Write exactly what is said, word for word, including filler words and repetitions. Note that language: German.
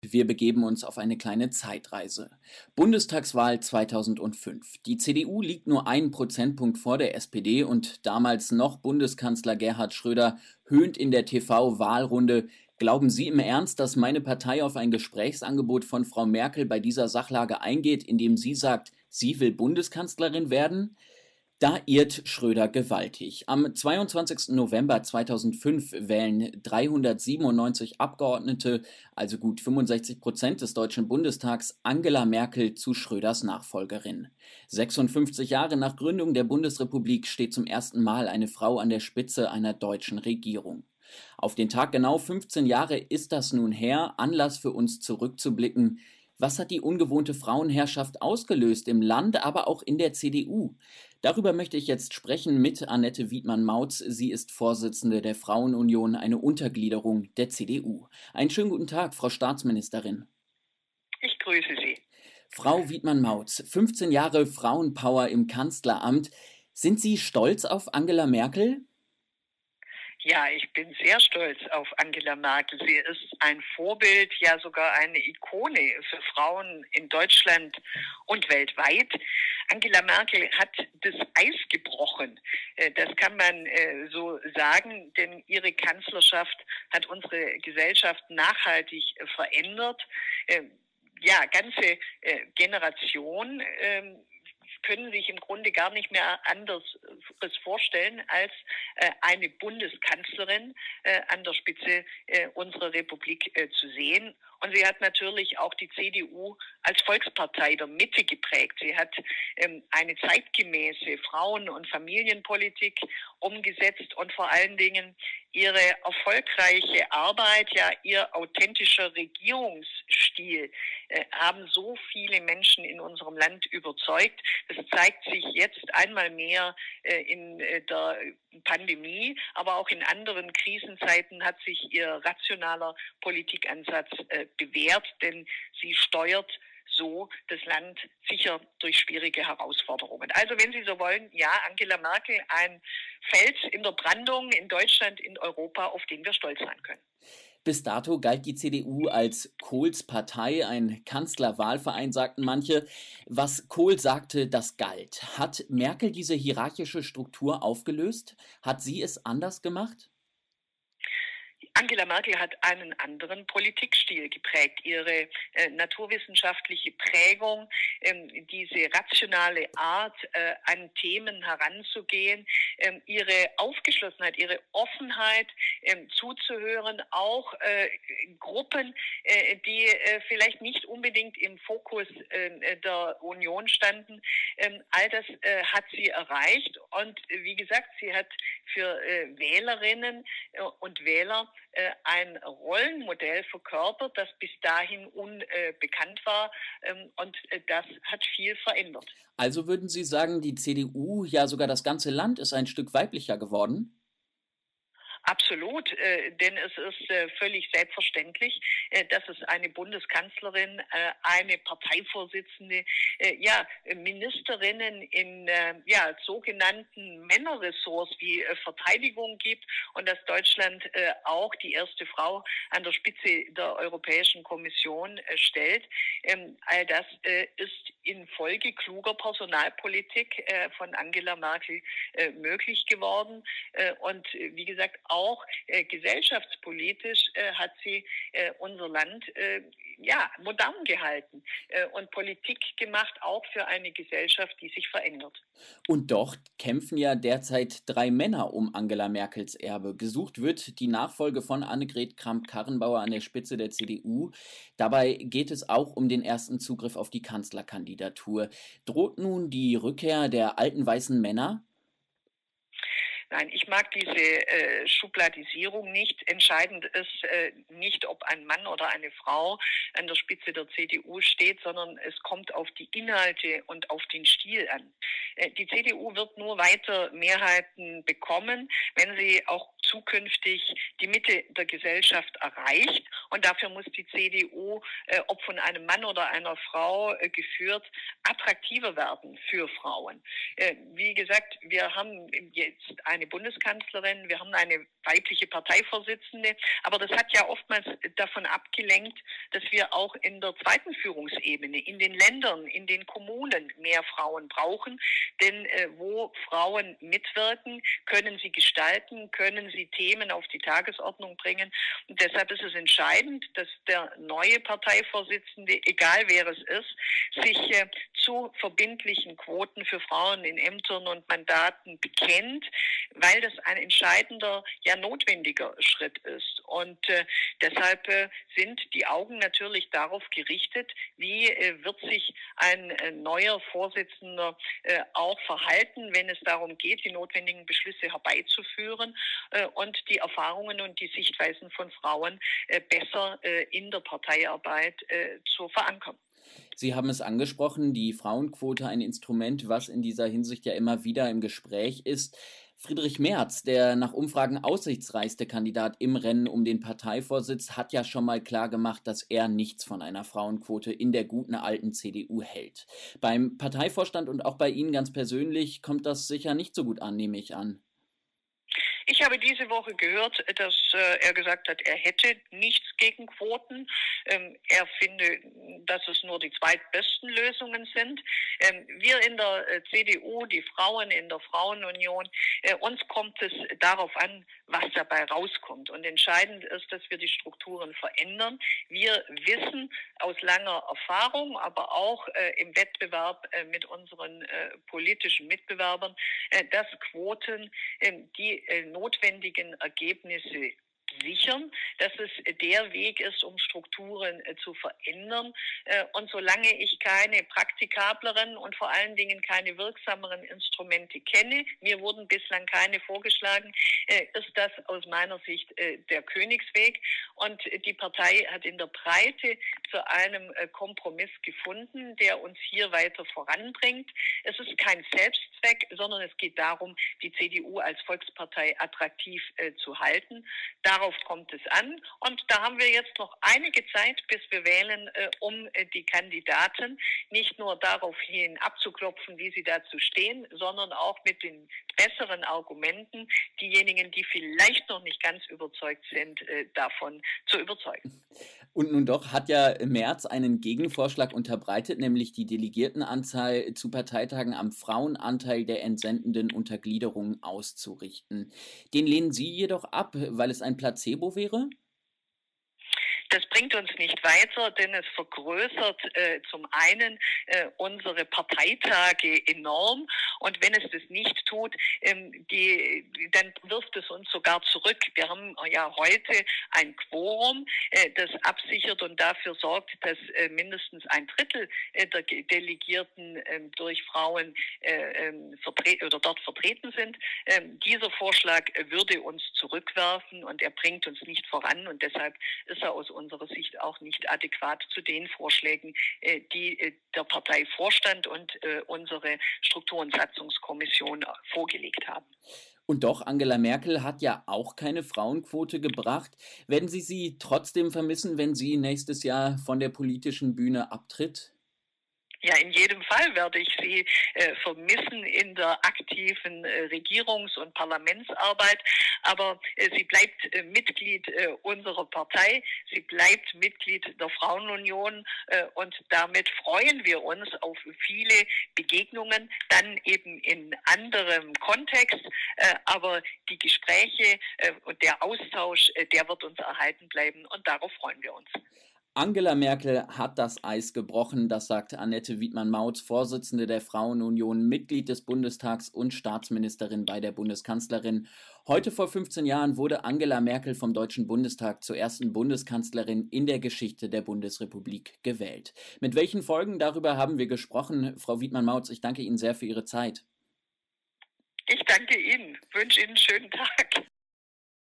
Wir begeben uns auf eine kleine Zeitreise. Bundestagswahl zweitausendfünf. Die C D U liegt nur einen Prozentpunkt vor der S P D und damals noch Bundeskanzler Gerhard Schröder höhnt in der T V-Wahlrunde: Glauben Sie im Ernst, dass meine Partei auf ein Gesprächsangebot von Frau Merkel bei dieser Sachlage eingeht, indem sie sagt, sie will Bundeskanzlerin werden? Da irrt Schröder gewaltig. Am zweiundzwanzigsten November zweitausendfünf wählen dreihundertsiebenundneunzig Abgeordnete, also gut fünfundsechzig Prozent des Deutschen Bundestags, Angela Merkel zu Schröders Nachfolgerin. sechsundfünfzig Jahre nach Gründung der Bundesrepublik steht zum ersten Mal eine Frau an der Spitze einer deutschen Regierung. Auf den Tag genau fünfzehn Jahre ist das nun her, Anlass für uns zurückzublicken. Was hat die ungewohnte Frauenherrschaft ausgelöst im Land, aber auch in der C D U? Darüber möchte ich jetzt sprechen mit Annette Wiedmann-Mautz. Sie ist Vorsitzende der Frauenunion, eine Untergliederung der C D U. Einen schönen guten Tag, Frau Staatsministerin. Ich grüße Sie. Frau Wiedmann-Mautz, fünfzehn Jahre Frauenpower im Kanzleramt. Sind Sie stolz auf Angela Merkel? Ja, ich bin sehr stolz auf Angela Merkel. Sie ist ein Vorbild, ja sogar eine Ikone für Frauen in Deutschland und weltweit. Angela Merkel hat das Eis gebrochen. Das kann man so sagen, denn ihre Kanzlerschaft hat unsere Gesellschaft nachhaltig verändert. Ja, ganze Generationen können sich im Grunde gar nicht mehr anderes vorstellen, als äh, eine Bundeskanzlerin äh, an der Spitze äh, unserer Republik äh, zu sehen. Und sie hat natürlich auch die C D U als Volkspartei der Mitte geprägt. Sie hat ähm, eine zeitgemäße Frauen- und Familienpolitik umgesetzt und vor allen Dingen ihre erfolgreiche Arbeit, ja ihr authentischer Regierungsstil äh, haben so viele Menschen in unserem Land überzeugt. Das zeigt sich jetzt einmal mehr äh, in äh, der Pandemie, aber auch in anderen Krisenzeiten hat sich ihr rationaler Politikansatz äh, bewährt, denn sie steuert so das Land sicher durch schwierige Herausforderungen. Also wenn Sie so wollen, ja, Angela Merkel, ein Fels in der Brandung in Deutschland, in Europa, auf den wir stolz sein können. Bis dato galt die C D U als Kohls Partei, ein Kanzlerwahlverein, sagten manche. Was Kohl sagte, das galt. Hat Merkel diese hierarchische Struktur aufgelöst? Hat sie es anders gemacht? Angela Merkel hat einen anderen Politikstil geprägt. Ihre äh, naturwissenschaftliche Prägung, ähm, diese rationale Art, äh, an Themen heranzugehen, ähm, ihre Aufgeschlossenheit, ihre Offenheit ähm, zuzuhören, auch äh, Gruppen, äh, die äh, vielleicht nicht unbedingt im Fokus äh, der Union standen. Ähm, all das äh, hat sie erreicht. Und äh, wie gesagt, sie hat für äh, Wählerinnen äh, und Wähler ein Rollenmodell verkörpert, das bis dahin unbekannt war, und das hat viel verändert. Also würden Sie sagen, die C D U, ja sogar das ganze Land, ist ein Stück weiblicher geworden? Absolut, äh, denn es ist äh, völlig selbstverständlich, äh, dass es eine Bundeskanzlerin, äh, eine Parteivorsitzende, äh, ja, Ministerinnen in äh, ja, sogenannten Männerressorts wie äh, Verteidigung gibt und dass Deutschland äh, auch die erste Frau an der Spitze der Europäischen Kommission äh, stellt. Ähm, all das äh, ist infolge kluger Personalpolitik äh, von Angela Merkel äh, möglich geworden. Äh, und äh, wie gesagt, auch äh, gesellschaftspolitisch äh, hat sie äh, unser Land äh, ja, modern gehalten äh, und Politik gemacht, auch für eine Gesellschaft, die sich verändert. Und doch kämpfen ja derzeit drei Männer um Angela Merkels Erbe. Gesucht wird die Nachfolge von Annegret Kramp-Karrenbauer an der Spitze der C D U. Dabei geht es auch um den ersten Zugriff auf die Kanzlerkandidatur. Droht nun die Rückkehr der alten weißen Männer? Nein, ich mag diese äh, Schubladisierung nicht. Entscheidend ist äh, nicht, ob ein Mann oder eine Frau an der Spitze der C D U steht, sondern es kommt auf die Inhalte und auf den Stil an. Äh, die C D U wird nur weiter Mehrheiten bekommen, wenn sie auch zukünftig die Mitte der Gesellschaft erreicht. Und dafür muss die C D U, äh, ob von einem Mann oder einer Frau äh, geführt, attraktiver werden für Frauen. Äh, wie gesagt, wir haben jetzt eine eine Bundeskanzlerin, wir haben eine weibliche Parteivorsitzende, aber das hat ja oftmals davon abgelenkt, dass wir auch in der zweiten Führungsebene, in den Ländern, in den Kommunen mehr Frauen brauchen. Denn äh, wo Frauen mitwirken, können sie gestalten, können sie Themen auf die Tagesordnung bringen. Und deshalb ist es entscheidend, dass der neue Parteivorsitzende, egal wer es ist, sich äh, zu verbindlichen Quoten für Frauen in Ämtern und Mandaten bekennt, weil das ein entscheidender, ja notwendiger Schritt ist. Und äh, deshalb äh, sind die Augen natürlich darauf gerichtet, wie äh, wird sich ein äh, neuer Vorsitzender äh, auch verhalten, wenn es darum geht, die notwendigen Beschlüsse herbeizuführen äh, und die Erfahrungen und die Sichtweisen von Frauen äh, besser äh, in der Parteiarbeit äh, zu verankern. Sie haben es angesprochen, die Frauenquote, ein Instrument, was in dieser Hinsicht ja immer wieder im Gespräch ist. Friedrich Merz, der nach Umfragen aussichtsreichste Kandidat im Rennen um den Parteivorsitz, hat ja schon mal klar gemacht, dass er nichts von einer Frauenquote in der guten alten C D U hält. Beim Parteivorstand und auch bei Ihnen ganz persönlich kommt das sicher nicht so gut an, nehme ich an. Ich habe diese Woche gehört, dass äh, er gesagt hat, er hätte nichts gegen Quoten. Ähm, er finde, dass es nur die zweitbesten Lösungen sind. Ähm, wir in der äh, C D U, die Frauen in der Frauenunion, äh, uns kommt es darauf an, was dabei rauskommt. Und entscheidend ist, dass wir die Strukturen verändern. Wir wissen aus langer Erfahrung, aber auch äh, im Wettbewerb äh, mit unseren äh, politischen Mitbewerbern, äh, dass Quoten äh, die äh, notwendigen Ergebnisse sichern, dass es der Weg ist, um Strukturen äh, zu verändern. Äh, und solange ich keine praktikableren und vor allen Dingen keine wirksameren Instrumente kenne, mir wurden bislang keine vorgeschlagen, äh, ist das aus meiner Sicht äh, der Königsweg. Und äh, die Partei hat in der Breite zu einem äh, Kompromiss gefunden, der uns hier weiter voranbringt. Es ist kein Selbstzweck, sondern es geht darum, die C D U als Volkspartei attraktiv äh, zu halten. Darauf kommt es an. Und da haben wir jetzt noch einige Zeit, bis wir wählen, äh, um äh, die Kandidaten nicht nur daraufhin abzuklopfen, wie sie dazu stehen, sondern auch mit den besseren Argumenten diejenigen, die vielleicht noch nicht ganz überzeugt sind, äh, davon zu überzeugen. Und nun doch hat ja Merz einen Gegenvorschlag unterbreitet, nämlich die Delegiertenanzahl zu Parteitagen am Frauenanteil der entsendenden Untergliederungen auszurichten. Den lehnen Sie jedoch ab, weil es ein Placebo wäre? Das bringt uns nicht weiter, denn es vergrößert äh, zum einen äh, unsere Parteitage enorm und wenn es das nicht tut, ähm, die, dann wirft es uns sogar zurück. Wir haben ja heute ein Quorum, äh, das absichert und dafür sorgt, dass äh, mindestens ein Drittel äh, der Delegierten äh, durch Frauen äh, äh, vertre- oder dort vertreten sind. Ähm, dieser Vorschlag würde uns zurückwerfen und er bringt uns nicht voran und deshalb ist er aus unserer Sicht auch nicht adäquat zu den Vorschlägen, äh, die äh, der Parteivorstand und äh, unsere Struktur- und Satzungskommission vorgelegt haben. Und doch, Angela Merkel hat ja auch keine Frauenquote gebracht. Werden Sie sie trotzdem vermissen, wenn sie nächstes Jahr von der politischen Bühne abtritt? Ja, in jedem Fall werde ich sie äh, vermissen in der aktiven äh, Regierungs- und Parlamentsarbeit. Aber äh, sie bleibt äh, Mitglied äh, unserer Partei. Sie bleibt Mitglied der Frauenunion. Äh, und damit freuen wir uns auf viele Begegnungen, dann eben in anderem Kontext. Äh, aber die Gespräche äh, und der Austausch, äh, der wird uns erhalten bleiben. Und darauf freuen wir uns. Angela Merkel hat das Eis gebrochen, das sagt Annette Wiedmann-Mautz, Vorsitzende der Frauenunion, Mitglied des Bundestags und Staatsministerin bei der Bundeskanzlerin. Heute vor fünfzehn Jahren wurde Angela Merkel vom Deutschen Bundestag zur ersten Bundeskanzlerin in der Geschichte der Bundesrepublik gewählt. Mit welchen Folgen, darüber haben wir gesprochen. Frau Wiedmann-Mautz, ich danke Ihnen sehr für Ihre Zeit. Ich danke Ihnen, wünsche Ihnen einen schönen Tag.